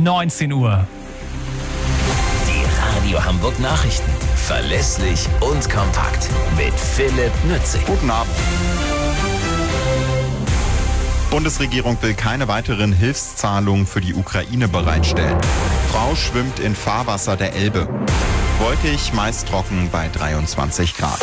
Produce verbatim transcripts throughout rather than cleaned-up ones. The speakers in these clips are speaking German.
neunzehn Uhr. Die Radio Hamburg Nachrichten. Verlässlich und kompakt. Mit Philipp Nützig. Guten Abend. Bundesregierung will keine weiteren Hilfszahlungen für die Ukraine bereitstellen. Frau schwimmt in Fahrwasser der Elbe. Wolkig, meist trocken bei dreiundzwanzig Grad.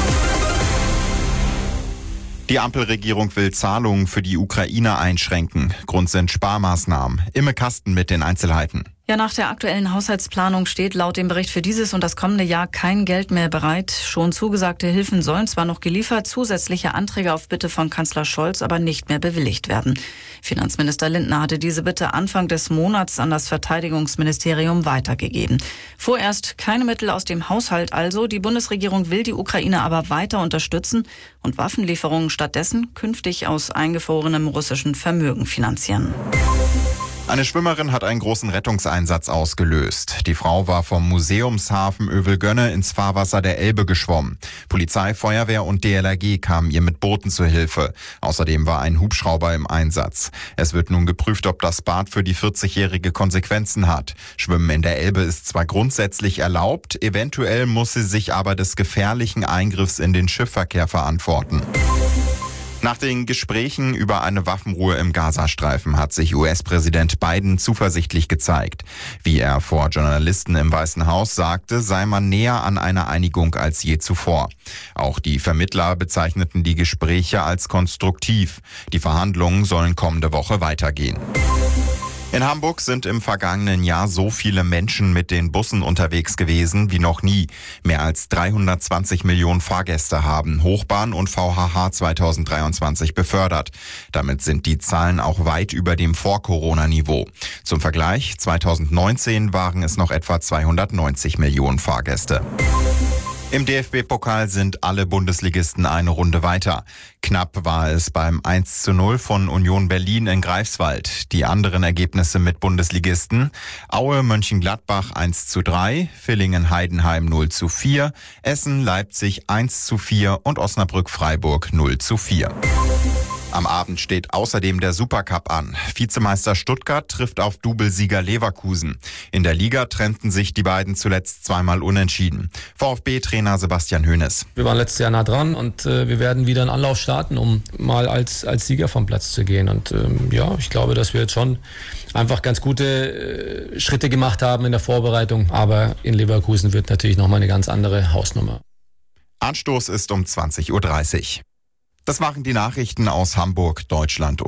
Die Ampelregierung will Zahlungen für die Ukraine einschränken. Grund sind Sparmaßnahmen. Imme Kasten mit den Einzelheiten. Ja, nach der aktuellen Haushaltsplanung steht laut dem Bericht für dieses und das kommende Jahr kein Geld mehr bereit. Schon zugesagte Hilfen sollen zwar noch geliefert, zusätzliche Anträge auf Bitte von Kanzler Scholz aber nicht mehr bewilligt werden. Finanzminister Lindner hatte diese Bitte Anfang des Monats an das Verteidigungsministerium weitergegeben. Vorerst keine Mittel aus dem Haushalt also. Die Bundesregierung will die Ukraine aber weiter unterstützen und Waffenlieferungen stattdessen künftig aus eingefrorenem russischen Vermögen finanzieren. Eine Schwimmerin hat einen großen Rettungseinsatz ausgelöst. Die Frau war vom Museumshafen Övelgönne ins Fahrwasser der Elbe geschwommen. Polizei, Feuerwehr und D L R G kamen ihr mit Booten zur Hilfe. Außerdem war ein Hubschrauber im Einsatz. Es wird nun geprüft, ob das Bad für die vierzigjährige Konsequenzen hat. Schwimmen in der Elbe ist zwar grundsätzlich erlaubt, eventuell muss sie sich aber des gefährlichen Eingriffs in den Schiffverkehr verantworten. Nach den Gesprächen über eine Waffenruhe im Gazastreifen hat sich U S-Präsident Biden zuversichtlich gezeigt. Wie er vor Journalisten im Weißen Haus sagte, sei man näher an einer Einigung als je zuvor. Auch die Vermittler bezeichneten die Gespräche als konstruktiv. Die Verhandlungen sollen kommende Woche weitergehen. In Hamburg sind im vergangenen Jahr so viele Menschen mit den Bussen unterwegs gewesen wie noch nie. Mehr als dreihundertzwanzig Millionen Fahrgäste haben Hochbahn und V H H zweitausenddreiundzwanzig befördert. Damit sind die Zahlen auch weit über dem Vor-Corona-Niveau. Zum Vergleich, zweitausendneunzehn waren es noch etwa zweihundertneunzig Millionen Fahrgäste. Im D F B-Pokal sind alle Bundesligisten eine Runde weiter. Knapp war es beim eins zu null von Union Berlin in Greifswald. Die anderen Ergebnisse mit Bundesligisten: Aue Mönchengladbach eins zu drei, Villingen-Heidenheim null zu vier, Essen-Leipzig eins zu vier und Osnabrück-Freiburg null zu vier. Am Abend steht außerdem der Supercup an. Vizemeister Stuttgart trifft auf Doublesieger Leverkusen. In der Liga trennten sich die beiden zuletzt zweimal unentschieden. VfB-Trainer Sebastian Hoeneß. Wir waren letztes Jahr nah dran und äh, wir werden wieder einen Anlauf starten, um mal als, als Sieger vom Platz zu gehen. Und ähm, ja, ich glaube, dass wir jetzt schon einfach ganz gute äh, Schritte gemacht haben in der Vorbereitung. Aber in Leverkusen wird natürlich nochmal eine ganz andere Hausnummer. Anstoß ist um zwanzig Uhr dreißig. Das waren die Nachrichten aus Hamburg, Deutschland und